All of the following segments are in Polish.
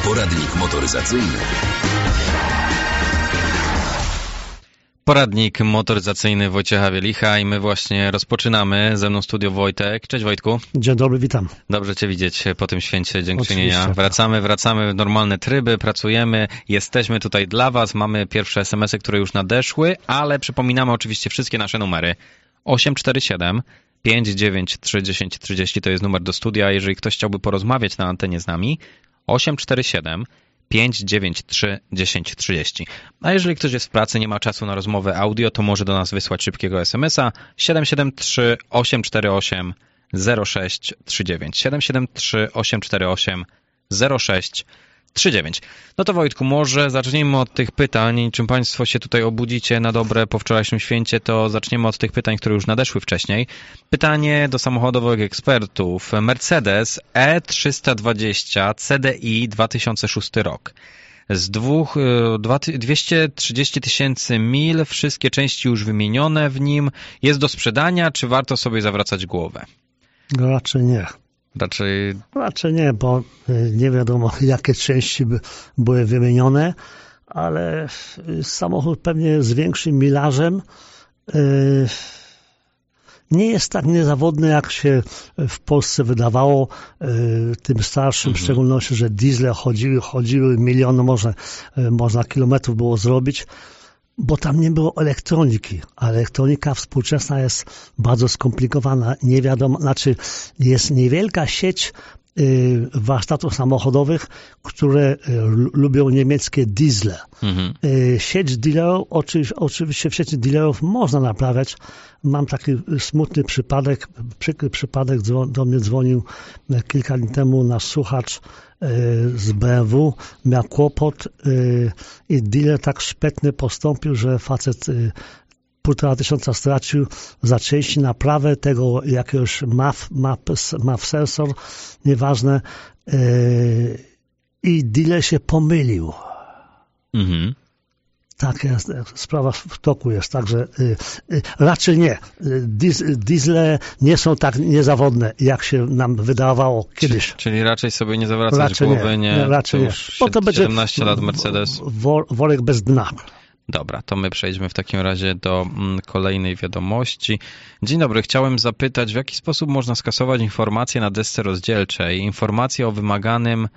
Poradnik motoryzacyjny. Poradnik motoryzacyjny Wojciecha Wielicha i my właśnie rozpoczynamy. Ze mną studio Wojtek. Cześć Wojtku. Dzień dobry, witam. Dobrze Cię widzieć po tym święcie Dziękczynienia. Wracamy w normalne tryby, pracujemy, jesteśmy tutaj dla Was, mamy pierwsze SMS-y, które już nadeszły, ale przypominamy oczywiście wszystkie nasze numery. 847 593 1030 to jest numer do studia, jeżeli ktoś chciałby porozmawiać na antenie z nami. 847 593 1030. A jeżeli ktoś jest w pracy, nie ma czasu na rozmowę audio, to może do nas wysłać szybkiego SMS-a 773 848 0639. 773 848 0639. No to Wojtku, może zacznijmy od tych pytań. Czym Państwo się tutaj obudzicie na dobre po wczorajszym święcie, to zaczniemy od tych pytań, które już nadeszły wcześniej. Pytanie do samochodowych ekspertów. Mercedes E320 CDI 2006 rok. Z 230 000 mil, wszystkie części już wymienione w nim. Jest do sprzedania, czy warto sobie zawracać głowę? Raczej nie. Raczej nie, bo nie wiadomo, jakie części były wymienione, ale samochód pewnie z większym milażem nie jest tak niezawodny, jak się w Polsce wydawało, tym starszym, w szczególności, że diesle chodziły miliony, można kilometrów było zrobić, bo tam nie było elektroniki, a elektronika współczesna jest bardzo skomplikowana. Nie wiadomo, jest niewielka sieć warsztatów samochodowych, które lubią niemieckie diesle. Sieć dealerów, oczywiście w sieci dealerów można naprawiać. Mam taki smutny przypadek, przykry przypadek, do mnie dzwonił kilka dni temu nasz słuchacz z BMW, miał kłopot i dealer tak szpetnie postąpił, że facet 1500 stracił za części naprawę tego jakiegoś MAF sensor, nieważne, i dealer się pomylił. Tak jest, sprawa w toku jest, także raczej nie. Diesle nie są tak niezawodne, jak się nam wydawało kiedyś. Czyli raczej sobie nie zawracać głowy, raczej nie. Bo to będzie 17 lat Mercedes. Worek bez dna. Dobra, to my przejdźmy w takim razie do kolejnej wiadomości. Dzień dobry, chciałem zapytać, w jaki sposób można skasować informacje na desce rozdzielczej, informacje o wymaganym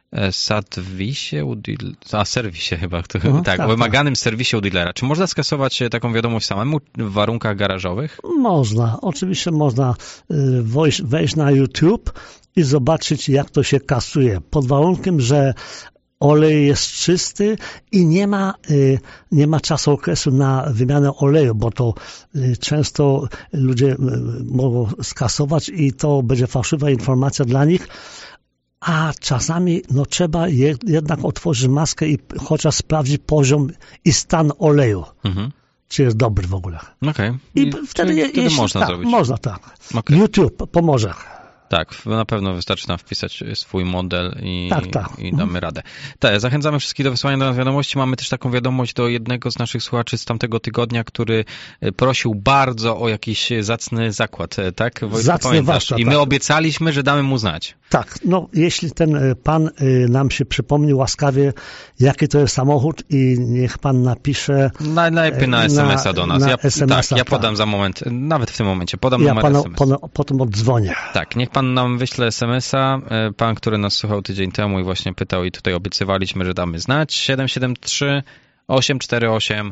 serwisie chyba, o wymaganym serwisie u dealera. Czy można skasować taką wiadomość samemu w warunkach garażowych? Można, oczywiście można wejść na YouTube i zobaczyć, jak to się kasuje, pod warunkiem, że olej jest czysty i nie ma czasu okresu na wymianę oleju, bo to często ludzie mogą skasować i to będzie fałszywa informacja dla nich, a czasami trzeba jednak otworzyć maskę i chociaż sprawdzić poziom i stan oleju. Czy jest dobry w ogóle. Okay. I wtedy można zrobić. Można, tak. Okay. YouTube pomoże. Tak, na pewno wystarczy nam wpisać swój model i damy radę. Zachęcamy wszystkich do wysłania do nas wiadomości. Mamy też taką wiadomość do jednego z naszych słuchaczy z tamtego tygodnia, który prosił bardzo o jakiś zacny zakład, tak? Zacny warsztat. I my obiecaliśmy, że damy mu znać. Tak, jeśli ten pan nam się przypomni łaskawie, jaki to jest samochód i niech pan napisze... Najlepiej na SMS-a do nas. Ja podam za moment, nawet w tym momencie, podam numer SMS. Potem oddzwonię. Tak, niech pan nam wyśle SMS-a, pan, który nas słuchał tydzień temu i właśnie pytał i tutaj obiecywaliśmy, że damy znać, 773 848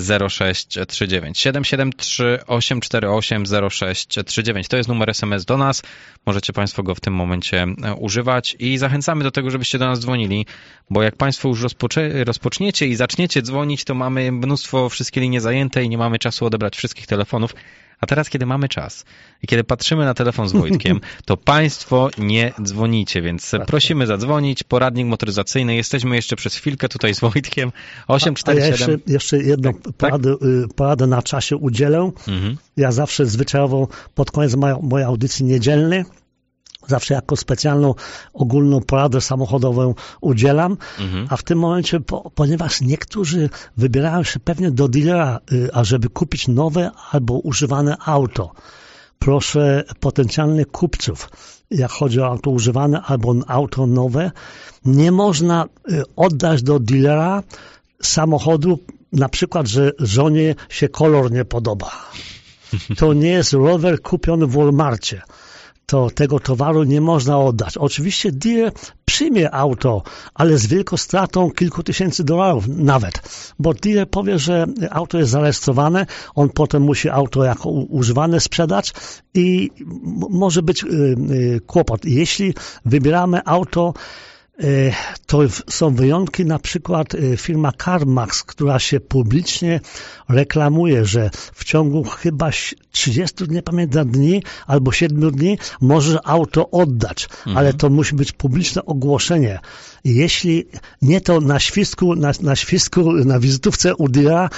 0639. 773 848 0639. To jest numer SMS do nas. Możecie Państwo go w tym momencie używać i zachęcamy do tego, żebyście do nas dzwonili, bo jak Państwo już rozpoczniecie i zaczniecie dzwonić, to mamy mnóstwo, wszystkie linie zajęte i nie mamy czasu odebrać wszystkich telefonów. A teraz, kiedy mamy czas i kiedy patrzymy na telefon z Wojtkiem, to Państwo nie dzwonicie, więc prosimy zadzwonić. Poradnik motoryzacyjny. Jesteśmy jeszcze przez chwilkę tutaj z Wojtkiem. 847. Ja jeszcze jedną poradę na czasie udzielę. Ja zawsze zwyczajowo pod koniec mojej audycji niedzielnej zawsze jako specjalną ogólną poradę samochodową udzielam, a w tym momencie, ponieważ niektórzy wybierają się pewnie do dealera, ażeby kupić nowe albo używane auto, proszę potencjalnych kupców, jak chodzi o auto używane albo auto nowe, nie można oddać do dealera samochodu, na przykład, że żonie się kolor nie podoba. To nie jest rower kupiony w Walmarcie. To tego towaru nie można oddać. Oczywiście dealer przyjmie auto, ale z wielką stratą kilku tysięcy dolarów nawet, bo dealer powie, że auto jest zarejestrowane, on potem musi auto jako używane sprzedać i może być kłopot. Jeśli wybieramy auto, to są wyjątki, na przykład firma CarMax, która się publicznie reklamuje, że w ciągu chyba 30, nie pamiętam dni, albo 7 dni może auto oddać, ale to musi być publiczne ogłoszenie. Jeśli nie to na świstku, na wizytówce u dealera,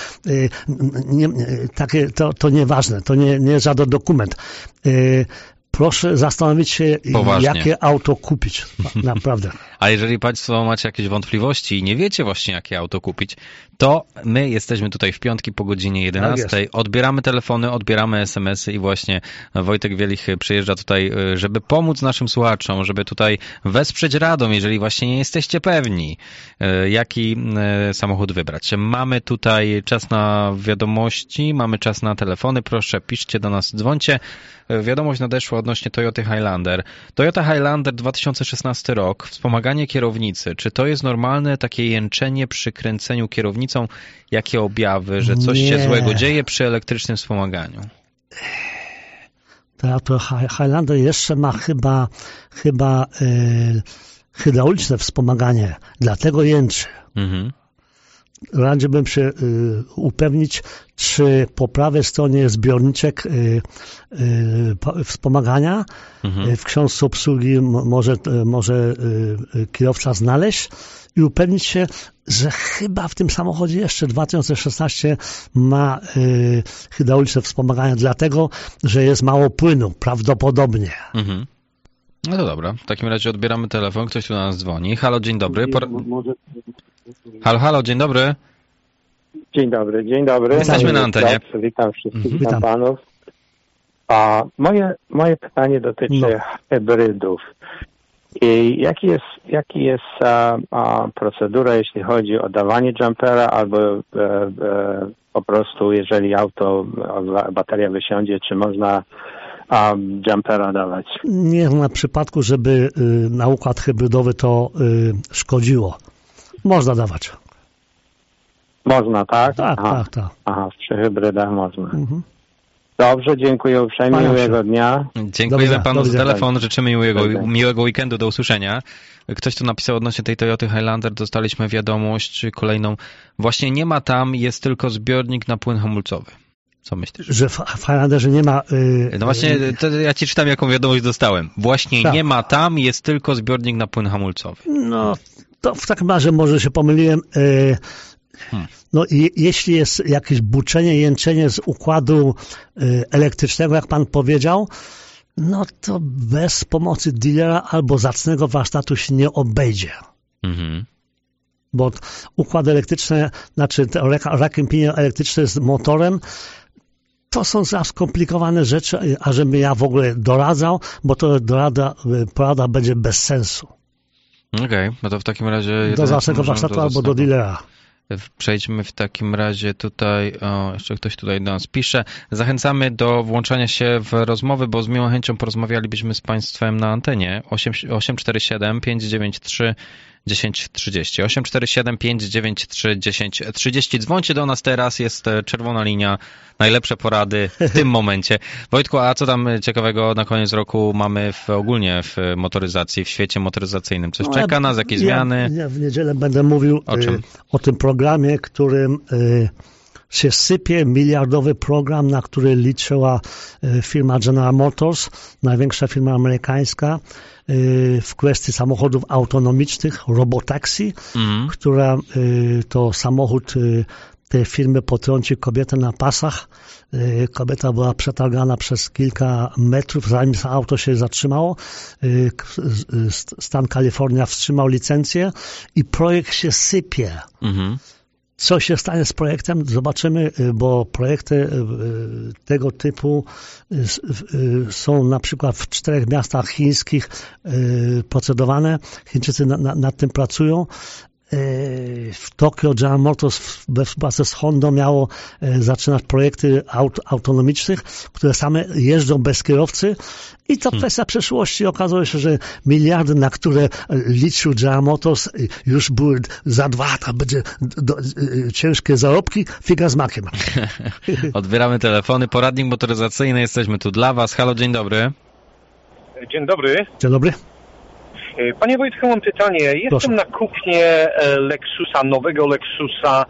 to nieważne, to nie żaden dokument. Proszę zastanowić się, poważnie, jakie auto kupić. Naprawdę. A jeżeli Państwo macie jakieś wątpliwości i nie wiecie właśnie, jakie auto kupić, to my jesteśmy tutaj w piątki po godzinie 11. Tak, odbieramy telefony, odbieramy SMS-y i właśnie Wojtek Wielich przyjeżdża tutaj, żeby pomóc naszym słuchaczom, żeby tutaj wesprzeć radą, jeżeli właśnie nie jesteście pewni, jaki samochód wybrać. Mamy tutaj czas na wiadomości, mamy czas na telefony. Proszę, piszcie do nas, dzwońcie. Wiadomość nadeszła odnośnie Toyoty Highlander. Toyota Highlander 2016 rok, wspomaganie kierownicy. Czy to jest normalne takie jęczenie przy kręceniu kierownicą? Jakie objawy, że coś się złego dzieje przy elektrycznym wspomaganiu? To Highlander jeszcze ma chyba hydrauliczne wspomaganie, dlatego jęczy. Radziłbym się upewnić, czy po prawej stronie jest zbiorniczek wspomagania. W książce obsługi może kierowca znaleźć i upewnić się, że chyba w tym samochodzie jeszcze 2016 ma hydrauliczne wspomaganie, dlatego, że jest mało płynu, prawdopodobnie. No to dobra, w takim razie odbieramy telefon, ktoś tu do nas dzwoni. Halo, dzień dobry. Halo, dzień dobry. Dzień dobry. Jesteśmy na antenie. Witam wszystkich, witam panów. Moje pytanie dotyczy hybrydów. I jaki jest procedura, jeśli chodzi o dawanie jumpera, albo po prostu, jeżeli bateria wysiądzie, czy można jumpera dawać? Nie ma przypadku, żeby na układ hybrydowy to szkodziło. Można dawać. Można, tak? Tak. Aha, przy hybrydach można. Dobrze, dziękuję uprzejmie, miłego dnia. Dziękujemy panu za telefon, życzymy miłego weekendu, do usłyszenia. Ktoś tu napisał odnośnie tej Toyoty Highlander, dostaliśmy wiadomość kolejną. Właśnie nie ma tam, jest tylko zbiornik na płyn hamulcowy. Co myślisz? Że w Highlanderze nie ma... No właśnie, ja ci czytam, jaką wiadomość dostałem. Właśnie nie ma tam, jest tylko zbiornik na płyn hamulcowy. No, to w takim razie może się pomyliłem. No i jeśli jest jakieś buczenie, jęczenie z układu elektrycznego, jak pan powiedział, no to bez pomocy dealera albo zacnego warsztatu się nie obejdzie. Bo układ elektryczny, znaczy rack and pinion elektryczny z motorem, to są za skomplikowane rzeczy, ażebym ja w ogóle doradzał, bo to porada będzie bez sensu. Okej, no to w takim razie... Do zacnego warsztatu albo do dealera. Przejdźmy w takim razie tutaj, jeszcze ktoś tutaj do nas pisze. Zachęcamy do włączania się w rozmowy, bo z miłą chęcią porozmawialibyśmy z Państwem na antenie. 847 593 1030. 847 593 1030. Dzwońcie do nas teraz, jest czerwona linia, najlepsze porady w tym momencie. Wojtku, a co tam ciekawego na koniec roku mamy ogólnie w motoryzacji, w świecie motoryzacyjnym? Coś czeka nas, jakieś zmiany? Ja w niedzielę będę mówił o tym programie, którym się sypie, miliardowy program, na który liczyła firma General Motors, największa firma amerykańska, w kwestii samochodów autonomicznych, robotaxi, która to samochód tej firmy potrąci kobietę na pasach. Kobieta była przetargana przez kilka metrów, zanim auto się zatrzymało. Stan Kalifornia wstrzymał licencję i projekt się sypie. Co się stanie z projektem? Zobaczymy, bo projekty tego typu są na przykład w 4 miastach chińskich procedowane. Chińczycy nad tym pracują. W Tokio General Motors we współpracy z Hondą miało zaczynać projekty autonomicznych, które same jeżdżą bez kierowcy i to kwestia przyszłości. Okazało się, że miliardy, na które liczył General Motors, już były za 2 lata, będzie ciężkie zarobki, figa z makiem. Odbieramy telefony, poradnik motoryzacyjny, jesteśmy tu dla Was. Halo, dzień dobry. Dzień dobry. Dzień dobry. Panie Wojtku, mam pytanie. Jestem na kupnie Lexusa, nowego Lexusa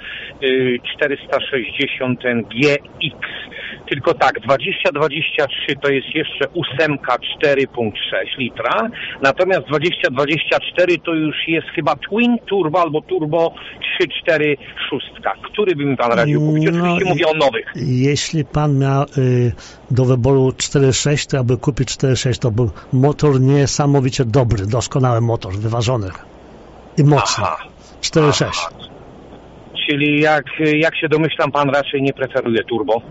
460 GX. Tylko tak, 2023 to jest jeszcze 8 4,6 litra, natomiast 2024 to już jest chyba Twin Turbo albo Turbo 3.4 szóstka. Który by mi pan radził kupić? Oczywiście mówię o nowych. Jeśli pan miał do wyboru 4.6, to aby kupić 4.6, to był motor niesamowicie dobry, doskonały motor, wyważony i mocny. 4.6. Czyli jak się domyślam, pan raczej nie preferuje turbo?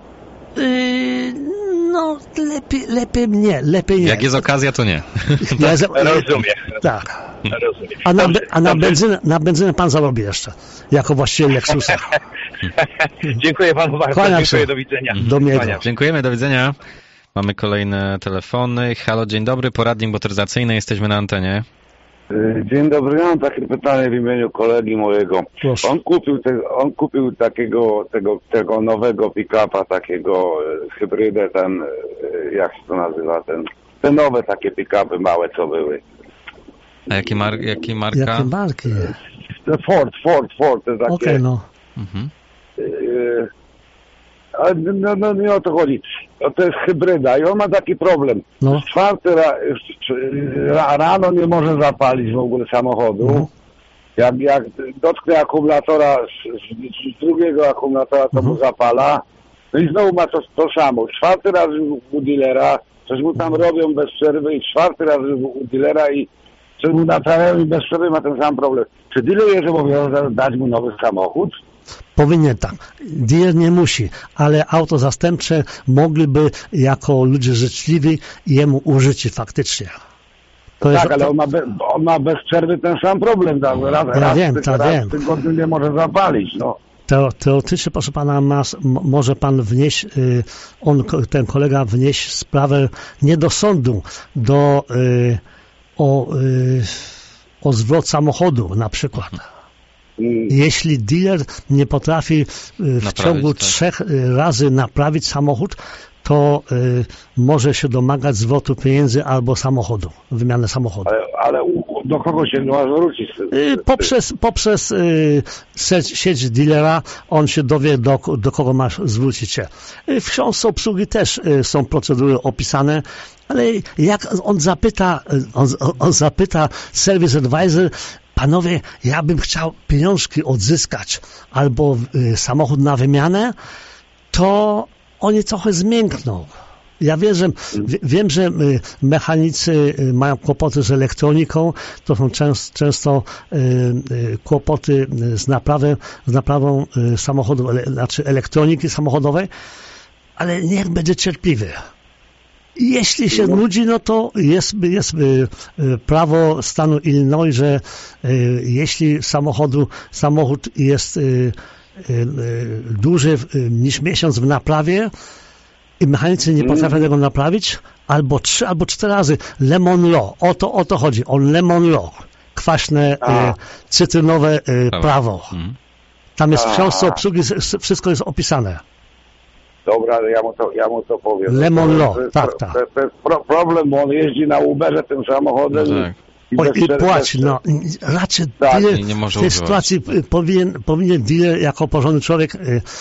No, lepiej nie. Jak jest okazja, to nie. Rozumiem. Tak. Rozumiem. A na benzynę pan zarobi jeszcze, jako właściciel Lexusa. Dziękuję panu bardzo. Dziękuję, do widzenia. Dziękujemy, do widzenia. Mamy kolejne telefony. Halo, dzień dobry, poradnik motoryzacyjny, jesteśmy na antenie. Dzień dobry, ja mam takie pytanie w imieniu kolegi mojego. Proszę. On kupił tego nowego pick-upa, takiego hybrydę, jak się to nazywa, te nowe takie pick-upy małe, co były. A jakie marka? Jakie marki? Ford, te takie. Okej, no. Ale no nie o to chodzi. To jest hybryda i on ma taki problem. No. Rano nie może zapalić w ogóle samochodu. Jak dotknie akumulatora z drugiego akumulatora, to mu zapala. No i znowu ma to samo. 4 razy u dealera, coś mu tam robią bez przerwy i 4 razy u dealera i coś mu naprawiają i bez przerwy ma ten sam problem. Czy dealer jest obowiązany dać mu nowy samochód? Powinien tak. Dealer nie musi, ale auto zastępcze mogliby jako ludzie życzliwi jemu użyć faktycznie. To tak, ale on ma bez przerwy ten sam problem. Raz w tygodniu nie może zapalić. No. Teoretycznie, proszę pana, może pan wnieść, ten kolega wnieść sprawę nie do sądu, o zwrot samochodu na przykład. Jeśli dealer nie potrafi w ciągu 3 razy naprawić samochód, to może się domagać zwrotu pieniędzy albo samochodu, wymiany samochodu. Ale do kogo się ma zwrócić? Poprzez sieć dealera on się dowie, do kogo masz zwrócić się. W książce obsługi też są procedury opisane, ale jak on zapyta Service Advisor, panowie, ja bym chciał pieniążki odzyskać albo samochód na wymianę, to oni trochę zmiękną. Ja wiem, że mechanicy mają kłopoty z elektroniką, to są często kłopoty z naprawą samochodu, znaczy elektroniki samochodowej, ale niech będzie cierpliwy. Jeśli się nudzi, no to jest prawo stanu Illinois, że jeśli samochód jest dłużej niż miesiąc w naprawie i mechanicy nie potrafią tego naprawić, albo 3, albo 4 razy Lemon Law. O to chodzi. O Lemon Law. Kwaśne, cytrynowe prawo. Tam jest w książce obsługi, wszystko jest opisane. Dobra, ale ja mu to powiem. Lemon Law, tak. To jest problem, bo on jeździ na Uberze tym samochodem. No tak. I płaci, no. Raczej dealer w tej sytuacji powinien dealer jako porządny człowiek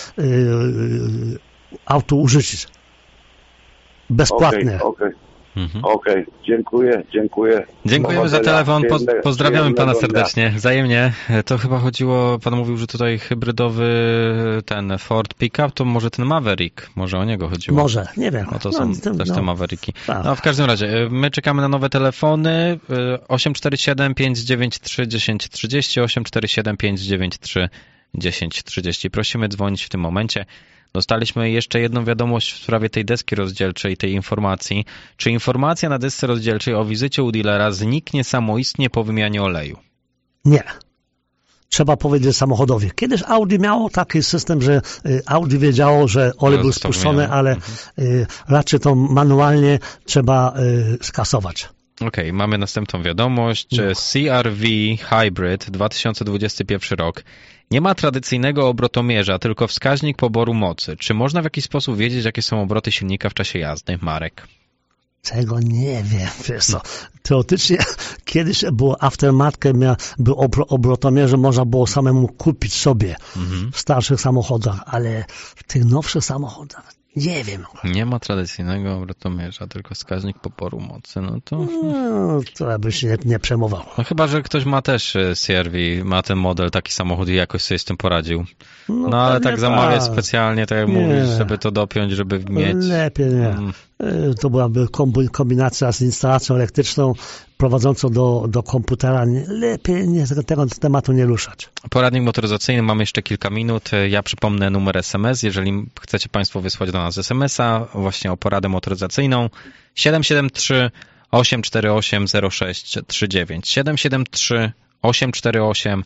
auto użyczyć. Bezpłatnie. Okej. Dziękuję. Dziękujemy za telefon, pozdrawiamy pana serdecznie, wzajemnie. To chyba chodziło, pan mówił, że tutaj hybrydowy ten Ford Pickup, to może ten Maverick, może o niego chodziło. Może, nie wiem. No to są też te Mavericki. No w każdym razie, my czekamy na nowe telefony, 847 593 1030, 847 593 1030. Prosimy dzwonić w tym momencie. Dostaliśmy jeszcze jedną wiadomość w sprawie tej deski rozdzielczej, tej informacji. Czy informacja na desce rozdzielczej o wizycie u dealera zniknie samoistnie po wymianie oleju? Nie. Trzeba powiedzieć samochodowi. Kiedyś Audi miało taki system, że Audi wiedziało, że olej był spuszczony, ale raczej to manualnie trzeba skasować. Okej, mamy następną wiadomość. CR-V Hybrid 2021 rok. Nie ma tradycyjnego obrotomierza, tylko wskaźnik poboru mocy. Czy można w jakiś sposób wiedzieć, jakie są obroty silnika w czasie jazdy? Marek. Tego nie wiem, wiesz co. Teoretycznie kiedyś było aftermarket, był obrotomierze, można było samemu kupić sobie w starszych samochodach, ale w tych nowszych samochodach nie wiem. Nie ma tradycyjnego obrotomierza, tylko wskaźnik poboru mocy. No to... to ja bym się nie przejmował. No chyba, że ktoś ma też CR-V, ma ten model, taki samochód i jakoś sobie z tym poradził. No ale tak zamawiać specjalnie, tak jak mówisz, żeby to dopiąć, żeby mieć... Lepiej nie. To byłaby kombinacja z instalacją elektryczną prowadzącą do komputera. Lepiej tego tematu nie ruszać. Poradnik motoryzacyjny, mamy jeszcze kilka minut. Ja przypomnę numer SMS, jeżeli chcecie Państwo wysłać do nas SMS-a właśnie o poradę motoryzacyjną 773 848 0639 773 848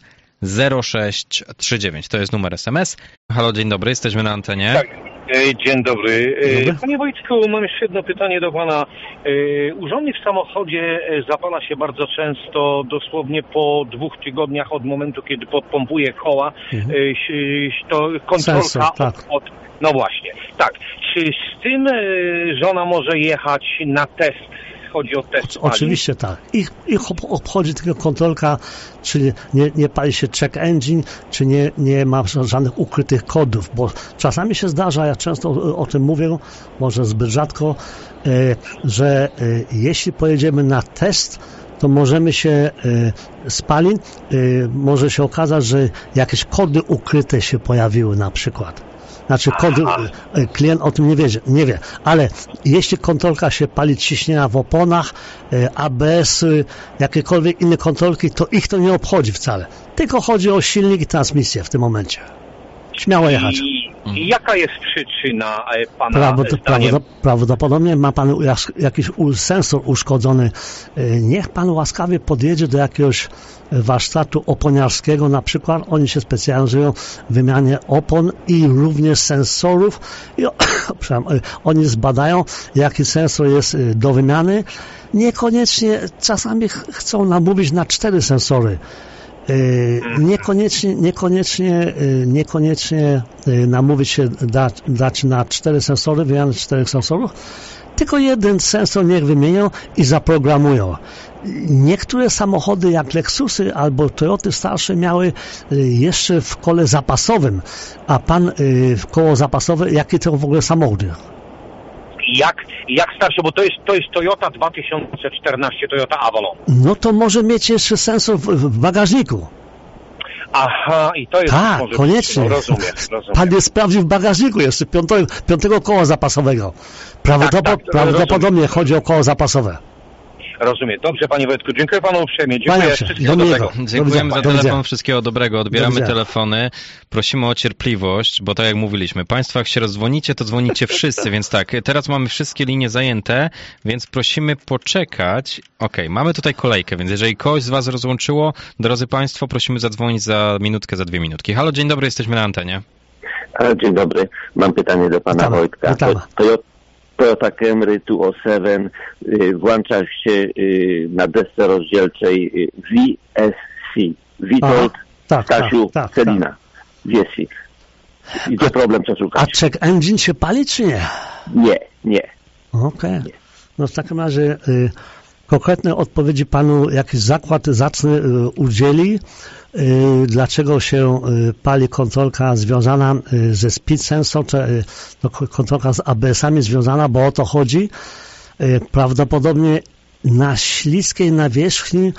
0639. To jest numer SMS. Halo, dzień dobry, jesteśmy na antenie. Tak, dzień dobry. Panie Wojtku, mam jeszcze jedno pytanie do Pana. Urządnik w samochodzie zapala się bardzo często, dosłownie po 2 tygodniach od momentu, kiedy podpompuje koła. To kontrolka Sensor, tak. No właśnie, tak. Czy z tym żona może jechać na test? Chodzi o test paliw? Oczywiście tak. Ich obchodzi tylko kontrolka, czy nie pali się check engine, czy nie ma żadnych ukrytych kodów, bo czasami się zdarza, ja często o tym mówię, może zbyt rzadko, że jeśli pojedziemy na test, to możemy się spalić, może się okazać, że jakieś kody ukryte się pojawiły na przykład. Znaczy klient o tym nie wie, ale jeśli kontrolka się pali, ciśnienia w oponach, ABS, jakiekolwiek inne kontrolki, to ich to nie obchodzi wcale. Tylko chodzi o silnik i transmisję w tym momencie. Śmiało jechać. I jaka jest przyczyna Pana zdaniem? Prawdopodobnie ma Pan jakiś sensor uszkodzony. Niech Pan łaskawie podjedzie do jakiegoś warsztatu oponiarskiego na przykład. Oni się specjalizują w wymianie opon i również sensorów. I oni zbadają, jaki sensor jest do wymiany. Niekoniecznie czasami chcą namówić na 4 sensory. Niekoniecznie namówić się dać na 4 sensory, wymianę 4 sensorów, tylko jeden sensor niech wymienią i zaprogramują. Niektóre samochody jak Lexusy albo Toyoty starsze miały jeszcze w kole zapasowym, a Pan w koło zapasowe, jakie to w ogóle samochody? Jak starsze, bo to jest Toyota 2014, Toyota Avalon. No to może mieć jeszcze sensor w bagażniku. Aha, i to jest... Tak, może koniecznie. No, rozumiem. Pan nie sprawdził w bagażniku jeszcze piątego koła zapasowego. Prawdopodobnie chodzi o koło zapasowe. Rozumiem. Dobrze, Panie Wojtku. Dziękuję Panu uprzejmie. Dziękuję. Wszystkiego dobrego. Dziękujemy za telefon. Wszystkiego dobrego. Odbieramy telefony. Prosimy o cierpliwość, bo tak jak mówiliśmy, Państwo jak się rozdzwonicie, to dzwonicie wszyscy, więc tak, teraz mamy wszystkie linie zajęte, więc prosimy poczekać. Okej, mamy tutaj kolejkę, więc jeżeli kogoś z Was rozłączyło, drodzy Państwo, prosimy zadzwonić za minutkę, za 2 minutki. Halo, dzień dobry, jesteśmy na antenie. Dzień dobry. Mam pytanie do Pana Wojtka. Toyota Camry 207 włącza się na desce rozdzielczej VSC. Witold, Stasiu, Celina. VSC. Gdzie problem, co szukać? A check engine się pali, czy nie? Nie. Okej. No w takim razie konkretne odpowiedzi Panu jakiś zakład zacny udzieli. Dlaczego się pali kontrolka związana ze speed sensor, czy kontrolka z ABS-ami związana, bo o to chodzi. Prawdopodobnie na śliskiej nawierzchni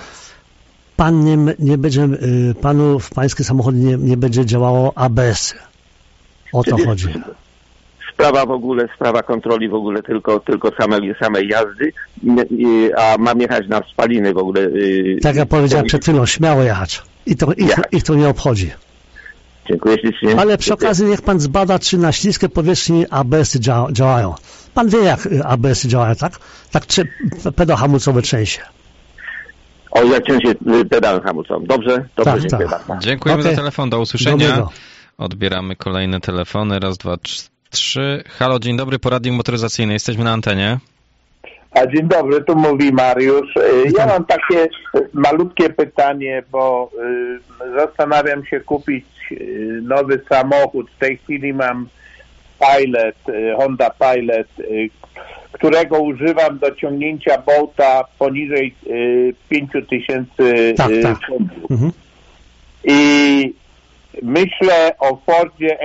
panu w pańskim samochodzie nie będzie działało ABS. O to chodzi. Sprawa kontroli w ogóle tylko samej jazdy, a mam jechać na spaliny w ogóle. Tak jak powiedziałem przed chwilą, śmiało jechać. Ich to nie obchodzi. Dziękuję ślicznie. Ale przy okazji niech pan zbada, czy na śliskie powierzchni ABS-y działają. Pan wie, jak ABS-y działają, tak? Tak, czy pedał hamulcowy trzęsie. O, jak trzęsie pedałem hamulcowym. Dobrze, Tak, dziękuję tak. bardzo. Dziękujemy za telefon, do usłyszenia. Dobrego. Odbieramy kolejne telefony, 1, 2, 3. Halo, dzień dobry, poradnik motoryzacyjny, jesteśmy na antenie. A dzień dobry, tu mówi Mariusz. Ja mam takie malutkie pytanie, bo zastanawiam się kupić nowy samochód. W tej chwili mam Pilot, Honda Pilot, którego używam do ciągnięcia Bolta poniżej 5000 funtów. Mhm. I myślę o Fordzie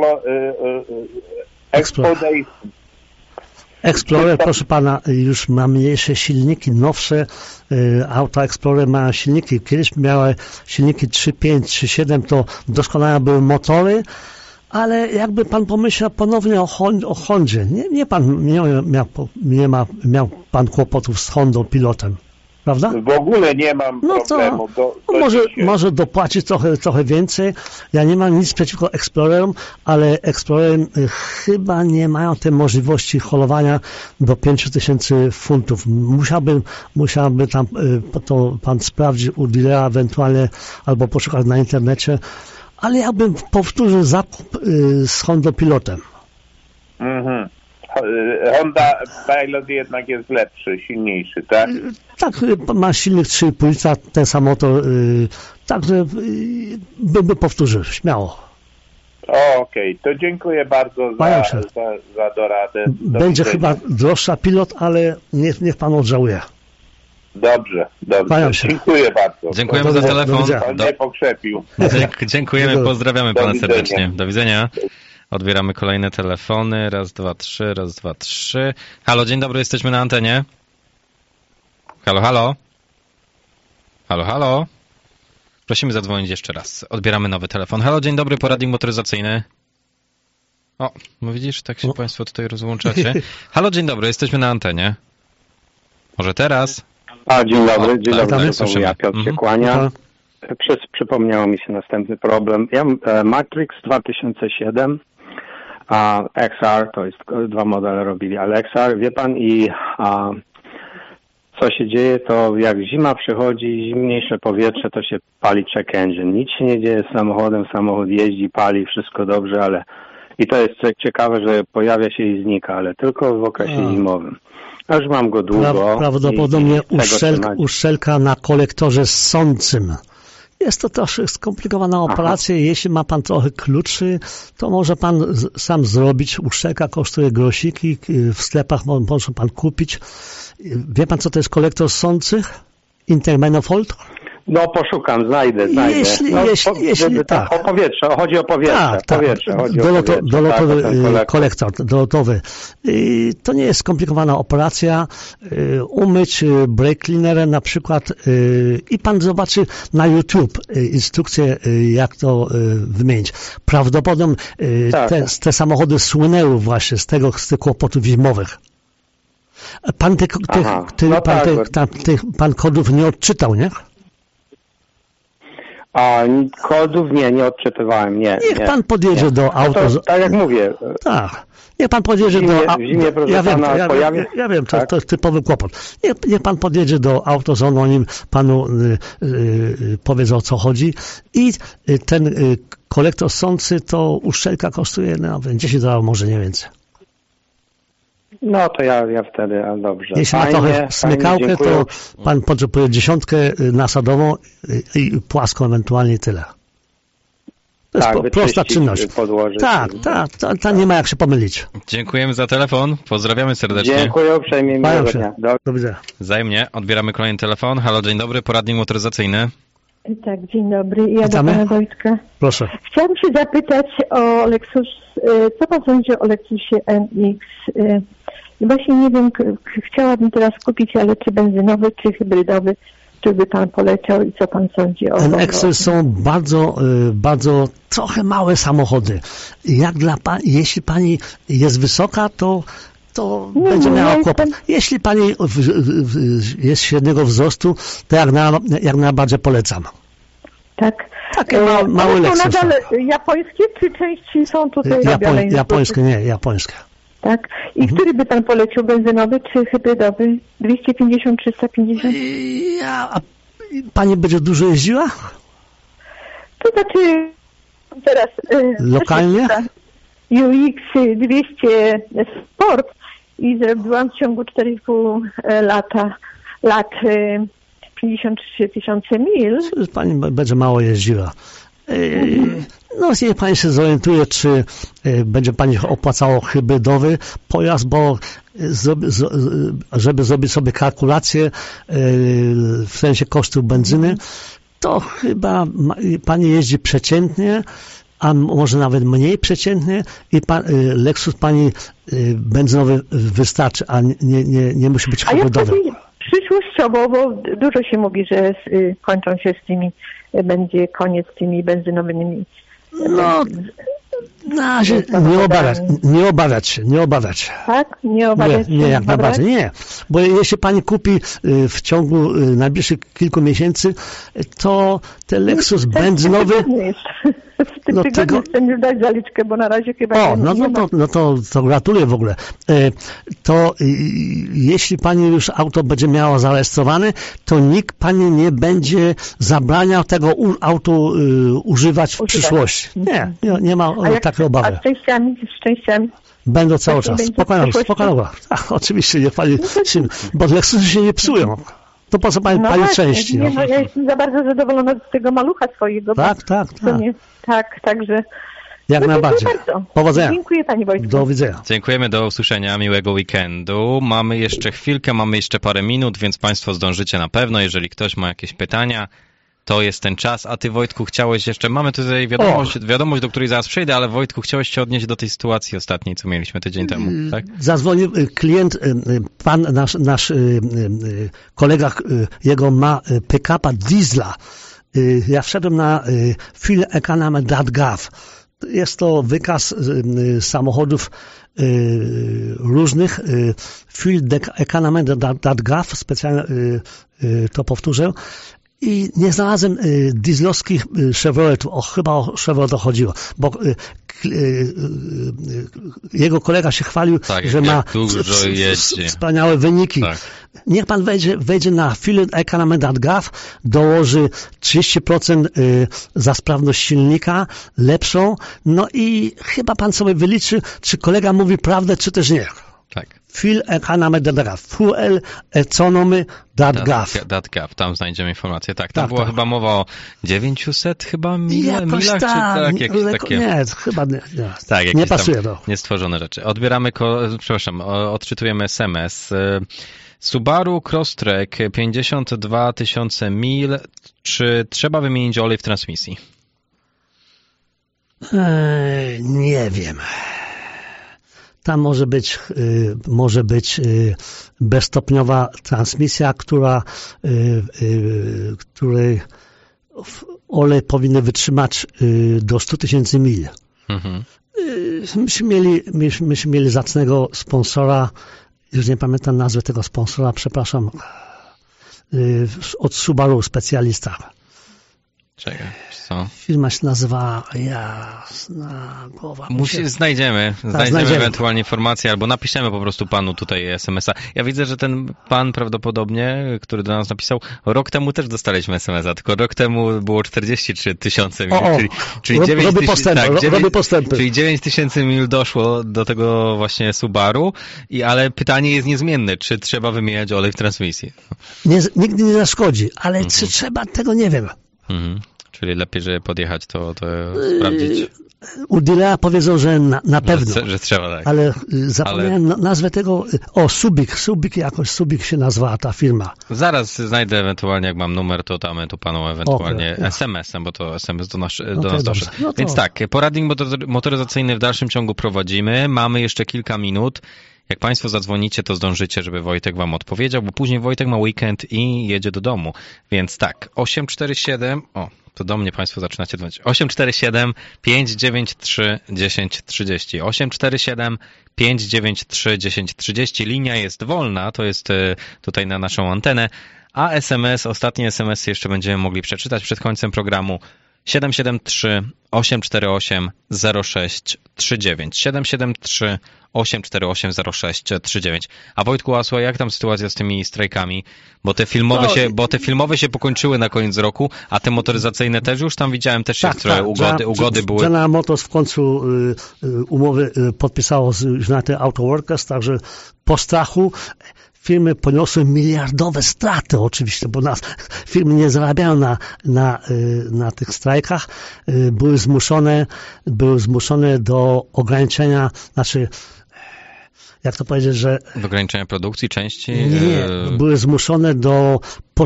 Explorer, proszę pana, już ma mniejsze silniki, nowsze auta Explorer mają silniki. Kiedyś miały silniki 3.5, 3.7, to doskonałe były motory, ale jakby pan pomyślał ponownie o Hondzie, nie miał pan kłopotów z Hondą Pilotem, prawda? W ogóle nie mam problemu. Może dopłacić trochę więcej. Ja nie mam nic przeciwko Explorerom, ale Explorery chyba nie mają tej możliwości holowania do 5000 funtów. Musiałby tam to pan sprawdzić u dealera ewentualnie albo poszukać na internecie, ale ja bym powtórzył zakup z Hondą Pilotem. Mhm. Honda Pilot jednak jest lepszy, silniejszy, tak? Tak, ma silnik 3,5 litra, ten sam motor, także bym powtórzył, śmiało. Okej, to dziękuję bardzo za doradę. Będzie chyba droższa Pilot, ale niech pan odżałuje. Dobrze. Dziękuję bardzo. Dziękujemy za telefon. Pan mnie pokrzepił. Dziękujemy, pozdrawiamy pana serdecznie. Do widzenia. Odbieramy kolejne telefony. 1, 2, 3, 1, 2, 3. Halo, dzień dobry, jesteśmy na antenie. Halo. Prosimy zadzwonić jeszcze raz. Odbieramy nowy telefon. Halo, dzień dobry, poradnik motoryzacyjny. O, no widzisz, tak się państwo tutaj rozłączacie. Halo, dzień dobry, jesteśmy na antenie. Może teraz? Dzień dobry, słyszymy. Ja Piotr się kłania. Przypomniało mi się następny problem. Ja mam Matrix 2007, a XR, to jest dwa modele robili, ale XR, wie pan, i co się dzieje, to jak zima przychodzi, zimniejsze powietrze, to się pali check engine. Nic się nie dzieje z samochodem, samochód jeździ, pali, wszystko dobrze, ale i to jest ciekawe, że pojawia się i znika, ale tylko w okresie zimowym. Ja już mam go długo. Prawdopodobnie uszczelka na kolektorze ssącym. Jest to troszkę skomplikowana operacja. Jeśli ma pan trochę kluczy, to może pan sam zrobić. Uszczelka kosztuje grosiki. W sklepach może pan kupić. Wie pan, co to jest kolektor ssących? Intermanifold? No poszukam, znajdę. Jeśli tak. O powietrze, chodzi o powietrze. Tak. Dolotowy kolektor, dolotowy. To nie jest skomplikowana operacja. Umyć brake cleanerem na przykład i pan zobaczy na YouTube instrukcję, jak to wymienić. Prawdopodobnie te samochody słynęły właśnie z tych kłopotów zimowych. Pan kodów nie odczytał, nie? Kodów nie odczytywałem, nie. Niech pan podjedzie do auto... tak jak mówię. Tak. Niech pan podjedzie do... Ja wiem, to jest typowy kłopot. Niech pan podjedzie do AutoZone, oni panu powiedzą, o co chodzi. I ten kolektor ssący, to uszczelka kosztuje $10, może nie więcej. No to ja wtedy, dobrze. Jeśli ma trochę smykałkę, to pan potrzebuje 10 nasadową i płaską ewentualnie tyle. To jest prosta czynność. Tak, nie ma jak się pomylić. Dziękujemy za telefon, pozdrawiamy serdecznie. Dziękuję uprzejmie, miłego dnia. Do widzenia. Wzajemnie, odbieramy kolejny telefon. Halo, dzień dobry, poradnik motoryzacyjny. Tak, dzień dobry. Ja do pana Wojtka. Proszę. Chciałam się zapytać o Lexus, co pan sądzi o Lexusie NX? Właśnie nie wiem, chciałabym teraz kupić, ale czy benzynowy, czy hybrydowy, czy by pan poleciał i co pan sądzi o NX są bardzo trochę małe samochody. Jeśli pani jest wysoka, to będzie miała kłopot. Jeśli pani jest średniego wzrostu, to jak najbardziej polecam. Tak. Takie małe Lexus. To nadal japońskie, czy części są tutaj robione? Japońskie, nie, japońskie. Tak? I który by pan polecił, benzynowy czy hybrydowy? 250, 350? A pani będzie dużo jeździła? To znaczy teraz... Lokalnie? UX 200 Sport i zrobiłam w ciągu 4,5 lat 53 tysiące mil. Pani będzie mało jeździła. No, niech pani się zorientuje, czy będzie pani opłacało hybrydowy pojazd, bo żeby zrobić sobie kalkulację w sensie kosztów benzyny, to chyba pani jeździ przeciętnie, a może nawet mniej przeciętnie i Lexus pani benzynowy wystarczy, a nie musi być hybrydowy. Przyszłościowo, bo dużo się mówi, że kończą się będzie koniec z tymi benzynowymi. No, nie obawiać się. Tak? Nie obawiać się? Nie, jak najbardziej, nie. Bo jeśli pani kupi w ciągu najbliższych kilku miesięcy, to ten Lexus benzynowy... W tym tygodniu chcę już dać zaliczkę, bo na razie chyba to gratuluję w ogóle. To jeśli pani już auto będzie miała zarejestrowane, to nikt pani nie będzie zabraniał tego auto używać w przyszłości. Nie ma takiej obawy. A szczęściami? Będą cały czas. Spokojnie. Oczywiście, niech pani... Bo Lexusy się nie psują. To po co pani części? Ja jestem za bardzo zadowolona z tego malucha swojego. Tak, także... Jak najbardziej. Powodzenia. Dziękuję pani Wojtku. Do widzenia. Dziękujemy, do usłyszenia, miłego weekendu. Mamy jeszcze chwilkę, mamy jeszcze parę minut, więc państwo zdążycie na pewno. Jeżeli ktoś ma jakieś pytania, to jest ten czas. A ty, Wojtku, chciałeś jeszcze... Mamy tutaj wiadomość, do której zaraz przejdę, ale Wojtku, chciałeś się odnieść do tej sytuacji ostatniej, co mieliśmy tydzień temu, tak? Zadzwonił klient, pan, nasz kolega, jego ma pick-upa diesla. Ja wszedłem na fueleconomy.gov. Jest to wykaz samochodów różnych. fueleconomy.gov, specjalnie to powtórzę. I nie znalazłem dieslowskich Chevroletów. Chyba o Chevrolet chodziło, bo jego kolega się chwalił, że ma wspaniałe wyniki. Tak. Niech pan wejdzie na fueleconomy.gov, dołoży 30% za sprawność silnika, lepszą, no i chyba pan sobie wyliczy, czy kolega mówi prawdę, czy też nie. Tak. fueleconomy.gov. Tam znajdziemy informacje. Tak, tam była chyba mowa o 900 chyba milach, czy jakieś takie... Nie, chyba nie. Tak, nie pasuje to. Niestworzone rzeczy. Odbieramy, odczytujemy SMS. Subaru Crosstrek, 52 000 mil. Czy trzeba wymienić olej w transmisji? Nie wiem. Tam może być bezstopniowa transmisja, której olej powinny wytrzymać do 100 000 mil. Myśmy mieli zacnego sponsora, już nie pamiętam nazwy tego sponsora, przepraszam, od Subaru, specjalista. Czekaj, co? Firma się nazywa Jasna Głowa. Znajdziemy ewentualnie informacje, albo napiszemy po prostu panu tutaj SMS-a. Ja widzę, że ten pan prawdopodobnie, który do nas napisał, rok temu też dostaliśmy SMS-a, tylko rok temu było 43 000 mil, czyli 9 000 mil doszło do tego właśnie Subaru, ale pytanie jest niezmienne, czy trzeba wymieniać olej w transmisji? Nigdy nie zaszkodzi, ale czy trzeba, tego nie wiem. Czyli lepiej, żeby podjechać, to sprawdzić. U dealera powiedzą, że na pewno. Że trzeba, tak. Ale zapomniałem nazwę tego. Subik się nazwała ta firma. Zaraz znajdę ewentualnie, jak mam numer, to damy tu panu ewentualnie SMS-em, bo to SMS do nas doszedł. Więc tak, poradnik motoryzacyjny w dalszym ciągu prowadzimy. Mamy jeszcze kilka minut. Jak państwo zadzwonicie, to zdążycie, żeby Wojtek wam odpowiedział, bo później Wojtek ma weekend i jedzie do domu. Więc tak, 847... to do mnie państwo zaczynacie dzwonić. 847 593 1030. 847 593 1030. Linia jest wolna, to jest tutaj na naszą antenę. A ostatni SMS jeszcze będziemy mogli przeczytać przed końcem programu. 6 9 3 5 9 3 10 30. 6 9 3 5 9 3 10 30. Linia jest wolna, to jest tutaj na naszą antenę. A SMS ostatni SMS jeszcze będziemy mogli przeczytać przed końcem programu. 6 9 3 5 9 3 10 30. 773 848 0639. 773 848 0639. A Wojtku, a słuchaj, jak tam sytuacja z tymi strajkami? Bo te filmowe się pokończyły na koniec roku, a te motoryzacyjne też już tam widziałem, też jest trochę ugody były. General Motors w końcu umowy podpisało z United Auto Workers, także po strachu firmy poniosły miliardowe straty oczywiście, bo firmy nie zarabiają na tych strajkach. Były zmuszone do ograniczenia, jak to powiedzieć, że... Do ograniczenia produkcji części? Nie, były zmuszone do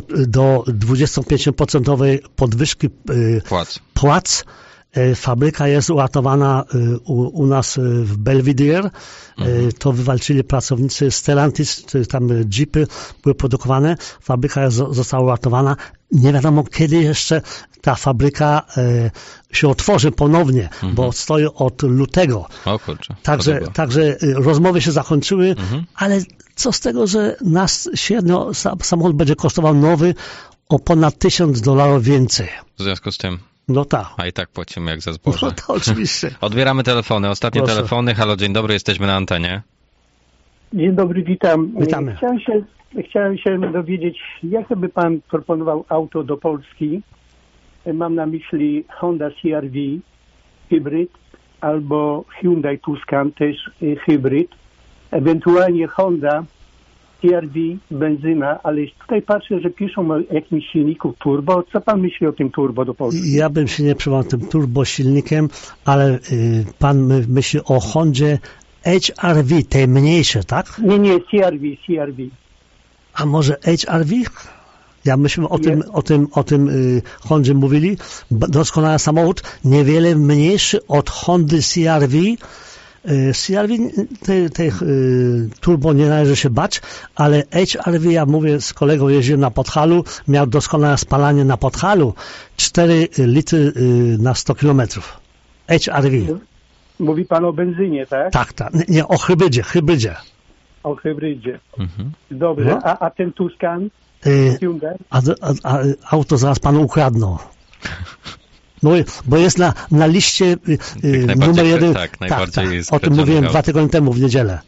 25% podwyżki płac. Fabryka jest uratowana u nas w Belvidere. To wywalczyli pracownicy Stellantis, tam jeepy były produkowane. Fabryka została uratowana. Nie wiadomo, kiedy jeszcze ta fabryka się otworzy ponownie, bo stoi od lutego. O kurczę. Także rozmowy się zakończyły, ale co z tego, że nas średnio samochód będzie kosztował nowy o ponad $1000 więcej. W związku z tym? No tak. A i tak płacimy jak za zboże. No to oczywiście. Odbieramy telefony. Ostatnie telefony. Halo, dzień dobry, jesteśmy na antenie. Dzień dobry, witam. Witamy. Chciałem się dowiedzieć, jakie by pan proponował auto do Polski? Mam na myśli Honda CR-V hybryd albo Hyundai Tucson też hybryd. Ewentualnie Honda CR-V benzyna, ale tutaj patrzę, że piszą o jakimś silniku turbo. Co pan myśli o tym turbo do Polski? Ja bym się nie przejmował tym turbo silnikiem, ale pan myśli o Hondzie HR-V, tej mniejsze, tak? Nie, CR-V. A może HR-V? Ja myśmy o tym Hondzie mówili. Doskonały samochód, niewiele mniejszy od Hondy CR-V. CR-V tej turbo nie należy się bać, ale HR-V, ja mówię z kolegą, jeździłem na Podhalu, miał doskonałe spalanie na Podhalu, 4 litry na 100 kilometrów. HR-V. Mówi pan o benzynie, tak? Tak. Nie, o hybrydzie. O hybrydzie. Dobrze, no. A ten Tucson? Hyundai? A auto zaraz panu ukradną. No, bo jest na liście numer 1. Tak, najbardziej o tym mówiłem 2 tygodnie temu w niedzielę.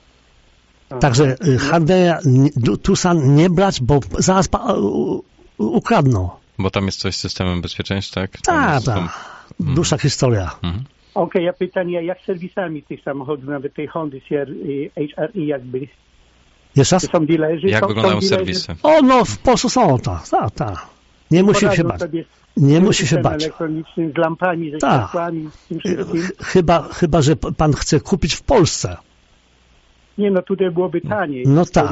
Także Hyundai Tucson nie brać, bo zaraz ukradną. Bo tam jest coś z systemem bezpieczeństwa, tak? Tak. Dłuższa historia. Okej, ja pytanie, jak z serwisami tych samochodów, nawet tej Hondy HR-i jakby? Jeszcze raz? Są dealerzy? Jak wyglądają serwisy? W Polsce są, tak. Nie musi się bać. Nie musi się bać. Elektronicznym, z lampami, ze światłami, z tym wszystkim. Chyba, że pan chce kupić w Polsce. Nie, no tutaj byłoby taniej. No tak.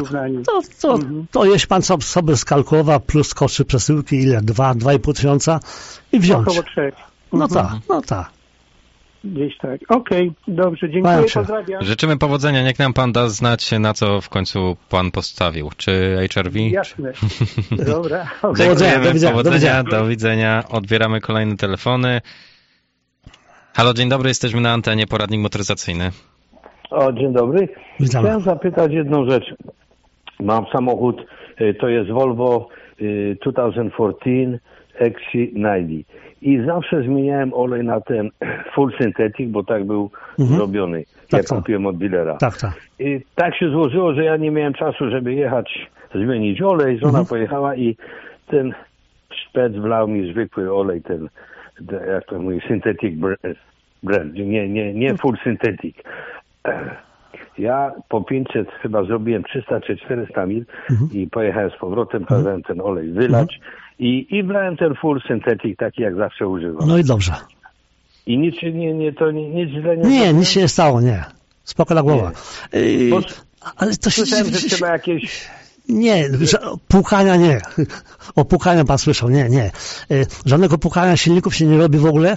To jeśli pan sobie skalkulował plus koszty przesyłki, ile? 2,5 tysiąca i wziąć. Około 3. No tak. Gdzieś tak. Okej, dobrze, dziękuję, pozdrawiam. Życzymy powodzenia, niech nam pan da znać, na co w końcu pan postawił. Czy HR-V? Jasne. Dobra. Powodzenia, do widzenia. Odbieramy kolejne telefony. Halo, dzień dobry, jesteśmy na antenie, poradnik motoryzacyjny. Dzień dobry. Witamy. Chciałem zapytać jedną rzecz. Mam samochód, to jest Volvo 2014 XC90 i zawsze zmieniałem olej na ten full synthetic, bo tak był zrobiony, jak kupiłem od dealera. Tak. I tak się złożyło, że ja nie miałem czasu, żeby jechać, zmienić olej. Żona pojechała i ten szpec wlał mi zwykły olej, ten jak to mówi, synthetic brand, nie full synthetic. Ja po 500 chyba zrobiłem 300 czy 400 mil i pojechałem z powrotem, kazałem ten olej wylać i wlałem ten full synthetic, taki jak zawsze używam. No i dobrze. I nic źle nie nic się nie stało, nie. Spokojna głowa. Ale to się... Słyszałem, że trzeba jakieś... Nie, pukania nie. O pukania pan słyszał, nie. Żadnego pukania silników się nie robi w ogóle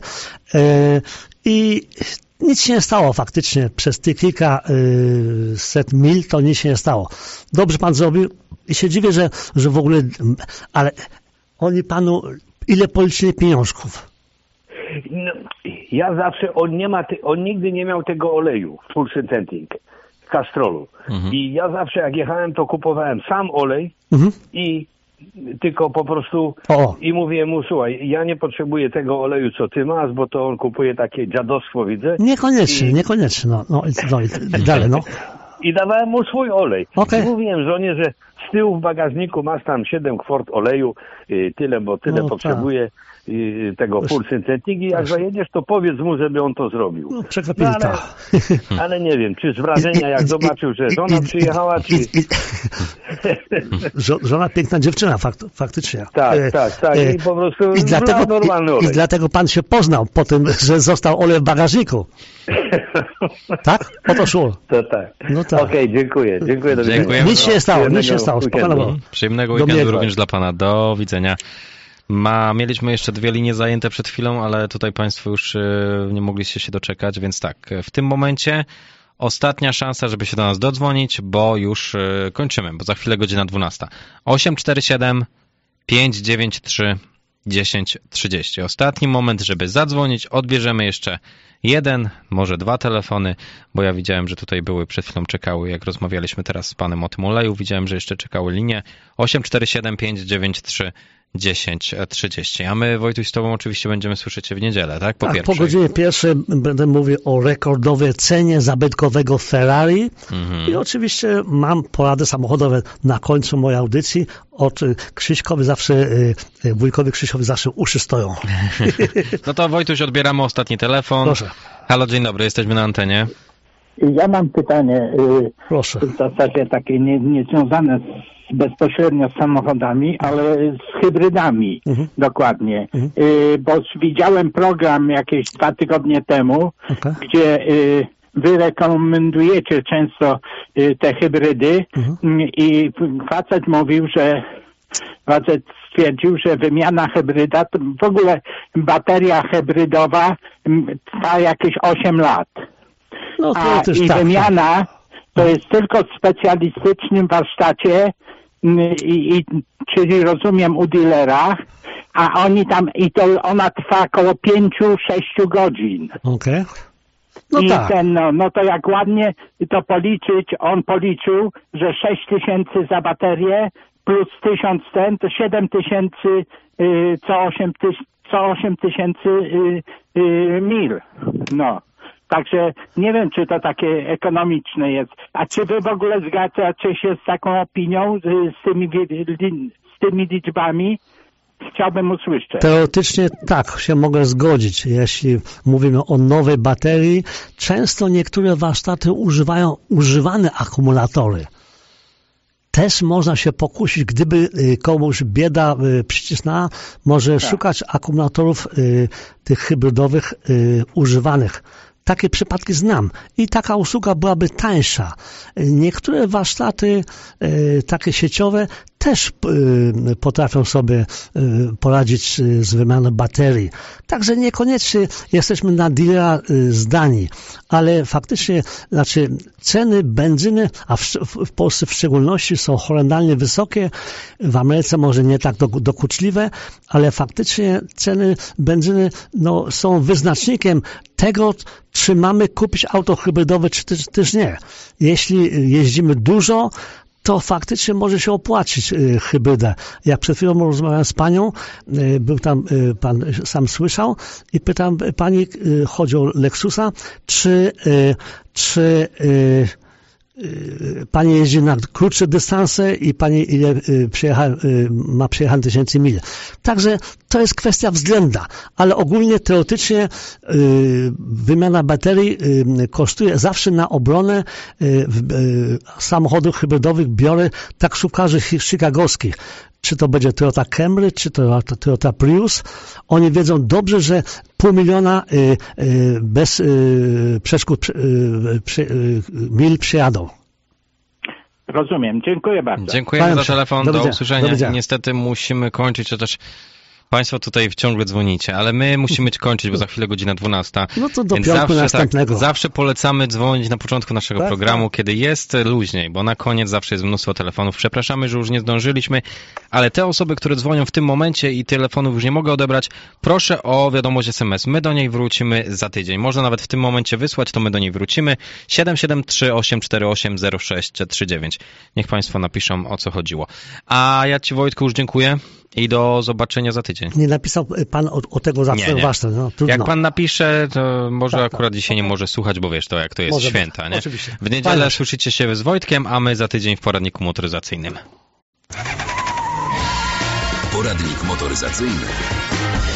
i nic się nie stało faktycznie. Przez tych kilka set mil to nic się nie stało. Dobrze pan zrobił i się dziwię, że w ogóle, ale oni panu ile policzyli pieniążków? No, ja zawsze, on nigdy nie miał tego oleju full synthetic, Castrolu. I ja zawsze jak jechałem, to kupowałem sam olej i tylko po prostu i mówię mu, słuchaj, ja nie potrzebuję tego oleju, co ty masz, bo to on kupuje takie dziadostwo, widzę. Niekoniecznie, no i dalej, no. I dawałem mu swój olej. Okay. I mówiłem żonie, że z tyłu w bagażniku masz tam 7 kwart oleju, tyle potrzebuje tego full synthetic i jak zajedziesz, to powiedz mu, żeby on to zrobił. No, przegapili to. Ale nie wiem, czy z wrażenia, jak zobaczył, że żona przyjechała, czy... Żona piękna dziewczyna, faktycznie. Tak. I po prostu normalny olej. I dlatego pan się poznał po tym, że został olej w bagażniku. Tak? O to szło. To tak. No tak. Okej, dziękuję. Nic się nie stało. Przyjemnego weekendu również dla pana. Do widzenia. Mieliśmy jeszcze 2 linie zajęte przed chwilą, ale tutaj państwo już nie mogliście się doczekać, więc tak, w tym momencie ostatnia szansa, żeby się do nas dodzwonić, bo już kończymy, bo za chwilę godzina 12. 847 593 1030. Ostatni moment, żeby zadzwonić. Odbierzemy jeszcze 1, może 2 telefony, bo ja widziałem, że tutaj były przed chwilą czekały, jak rozmawialiśmy teraz z panem o tym oleju, widziałem, że jeszcze czekały linie. 847 593 10:30. A my, Wojtuś, z tobą oczywiście będziemy słyszeć się w niedzielę, tak? Po godzinie 1 będę mówił o rekordowej cenie zabytkowego Ferrari i oczywiście mam porady samochodowe na końcu mojej audycji. Od wujkowi Krzysiowi zawsze uszy stoją. No to Wojtuś, odbieramy ostatni telefon. Proszę. Halo, dzień dobry, jesteśmy na antenie. Ja mam pytanie. Proszę. W zasadzie takie nie związane bezpośrednio z samochodami, ale z hybrydami dokładnie. Bo widziałem program jakieś 2 tygodnie temu, gdzie wy rekomendujecie często te hybrydy i facet stwierdził, że wymiana hybryda, w ogóle bateria hybrydowa trwa jakieś 8 lat. No to wymiana to jest tylko w specjalistycznym warsztacie, czyli rozumiem u dealera, a oni tam, ona trwa około 5-6 godzin. Okej. No i tak. No to jak ładnie to policzyć, on policzył, że 6 000 za baterię plus 1000 to 7 000 co 8 000 mil. No. Także nie wiem, czy to takie ekonomiczne jest. A czy wy w ogóle zgadzacie się z taką opinią, z tymi liczbami? Chciałbym usłyszeć. Teoretycznie tak, się mogę zgodzić. Jeśli mówimy o nowej baterii, często niektóre warsztaty używają używane akumulatory. Też można się pokusić, gdyby komuś bieda przycisnęła, może szukać akumulatorów tych hybrydowych używanych. Takie przypadki znam i taka usługa byłaby tańsza. Niektóre warsztaty takie sieciowe też potrafią sobie poradzić z wymianą baterii. Także niekoniecznie jesteśmy na dealera zdani, ale faktycznie, ceny benzyny, a w Polsce w szczególności, są horrendalnie wysokie, w Ameryce może nie tak dokuczliwe, ale faktycznie ceny benzyny są wyznacznikiem tego, czy mamy kupić auto hybrydowe, czy też nie. Jeśli jeździmy dużo, to faktycznie może się opłacić hybrydę. Jak przed chwilą rozmawiałem z panią, był tam, pan sam słyszał, i pytam pani, chodzi o Lexusa, czy pani jeździ na krótsze dystanse i pani ile ma przejechane 1000 mil. Także to jest kwestia względna, ale ogólnie teoretycznie wymiana baterii kosztuje zawsze na obronę samochodów hybrydowych. Biorę taksówkarzy chicagowskich. Czy to będzie Toyota Camry, czy to Toyota Prius. Oni wiedzą dobrze, że 500 000 bez przeszkód mil przejadą. Rozumiem. Dziękuję bardzo. Dziękujemy za telefon. Do usłyszenia. Niestety musimy kończyć, chociaż Państwo tutaj ciągle dzwonicie, ale my musimy kończyć, bo za chwilę godzina 12. No to do piątku następnego. Tak, zawsze polecamy dzwonić na początku naszego programu, kiedy jest luźniej, bo na koniec zawsze jest mnóstwo telefonów. Przepraszamy, że już nie zdążyliśmy, ale te osoby, które dzwonią w tym momencie i telefonów już nie mogę odebrać, proszę o wiadomość SMS. My do niej wrócimy za tydzień. Można nawet w tym momencie wysłać, to my do niej wrócimy. 773 848 0639. Niech Państwo napiszą, o co chodziło. A ja Ci, Wojtku, już dziękuję i do zobaczenia za tydzień. Nie napisał Pan o tego zawsze ważne. No, jak Pan napisze, to może akurat dzisiaj nie może słuchać, bo wiesz to, jak to jest może święta. Być. Nie? Oczywiście. W niedzielę słyszycie się z Wojtkiem, a my za tydzień w poradniku motoryzacyjnym. Poradnik motoryzacyjny